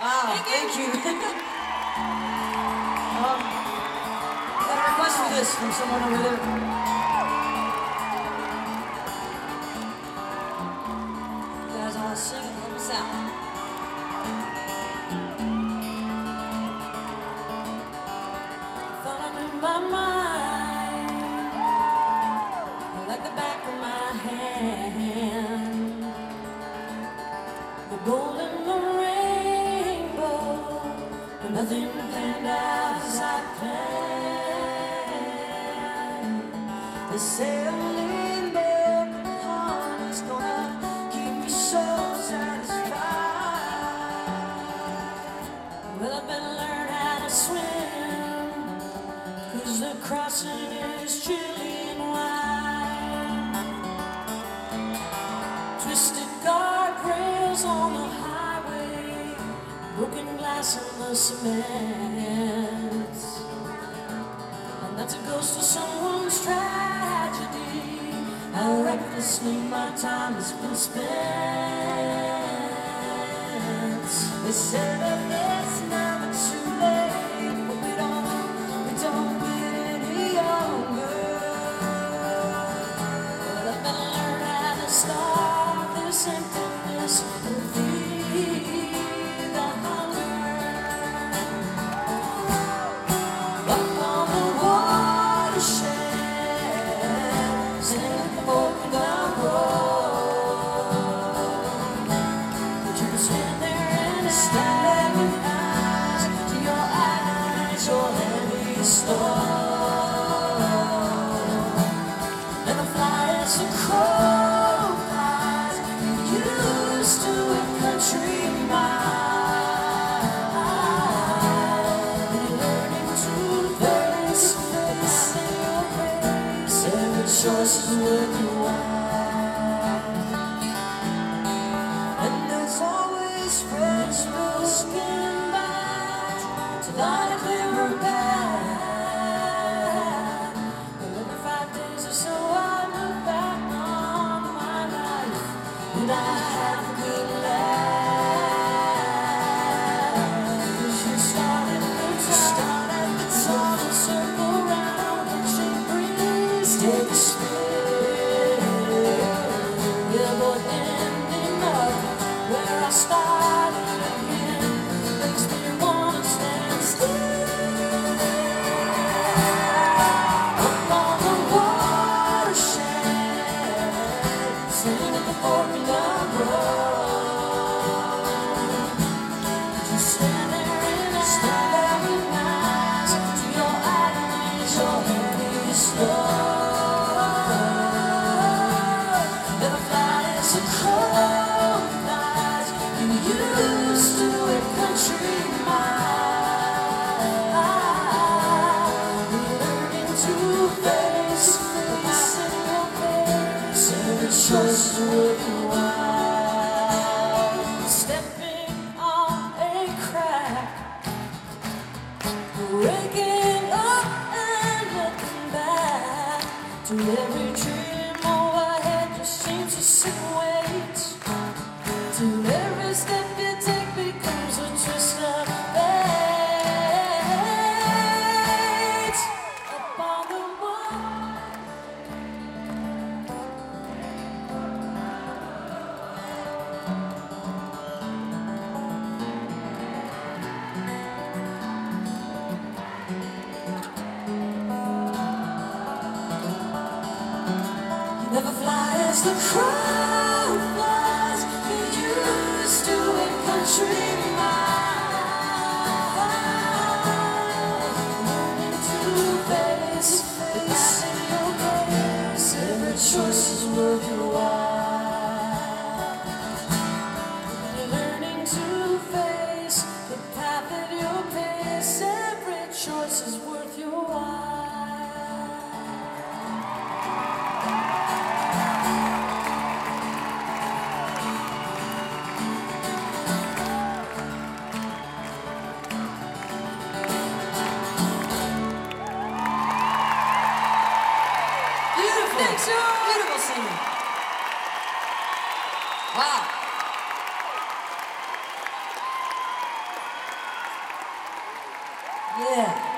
Wow, thank you. Got a request for this from someone over there. You guys all sing it, help us out. Thought I knew my mind like the back of my hand. The gold and the rainbow, but nothing panned out as I planned. They say a limbo heart is gonna keep me so satisfied. Well, I better learn how to swim, 'cause the crossing is chilly and wide. Twisted guardrails on the highway, broken glass in the cement. And that's a ghost of someone's tragedy, how recklessly my time has been spent. They said that it's never too late, but we don't get any younger. Well, I better learn how to starve this emptiness and feed the hunger. Up on the watershed, sitting at the fork in the road. But you can stand there and stare with eyes to your eyes, your heavy stone. And the fly as a crow flies, used to a country mile. You're learning to face in your face, every choice is worth your while. And there's always fresh skin back to light a clearer path. But every 5 days or so I look back on my life, and I have a good laugh. 'Cause you started the top and circle round, and she breeze take a spin. Yeah, but ending up where I started again makes me wanna stand still. Up on the watershed, sitting at the fork in the road. Just stand there and stare with eyes to your eyes, your heavy stone. Never fly as a crow flies, you used to a country mile. You're learning to face the light in your face, every choice is worth your while. Stepping on a crack, breaking up and looking back to every dream overhead just seems to sit and wait. Till every step you take becomes a twist of fate. Up on the wall. You never fly as the crow flies, you used to a country mile. Learning to face the light in your face, every choice is worth your while. You're learning to face the path at your pace, every choice is worth your while. Beautiful. Beautiful singing. Wow. Yeah.